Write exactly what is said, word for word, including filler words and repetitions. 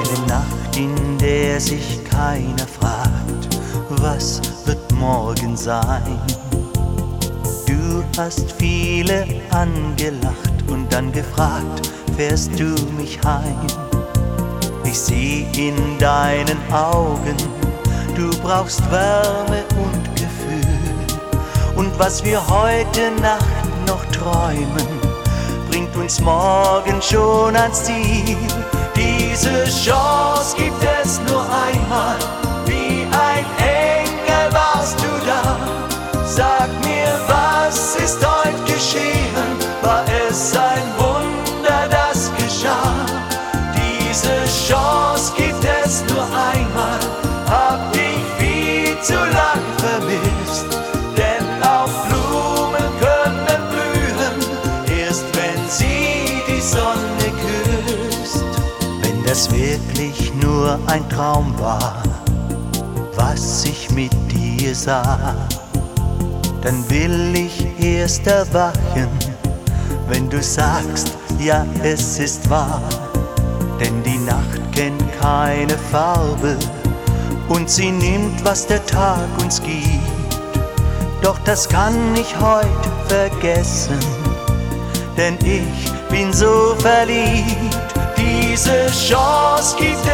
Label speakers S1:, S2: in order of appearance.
S1: Eine Nacht, in der sich keiner fragt, was wird morgen sein. Du hast viele angelacht und dann gefragt, fährst du mich heim? Ich seh in deinen Augen, du brauchst Wärme und Gefühl. Und was wir heute Nacht noch träumen, bringt uns morgen schon ans Ziel. Diese Chance gibt es nur einmal, wie ein Engel warst du da. Sag mir, was ist heute geschehen? War es ein Wunder, das geschah? Diese Chance gibt es nur einmal, hab dich viel zu lang vermisst. Denn auch Blumen können blühen, erst wenn sie die Sonne küsst. Wenn das wirklich nur ein Traum war, was ich mit dir sah, dann will ich erst erwachen, wenn du sagst, ja, es ist wahr. Denn die Nacht kennt keine Farbe und sie nimmt, was der Tag uns gibt. Doch das kann ich heute vergessen, denn ich bin so verliebt. Diese Chance gibt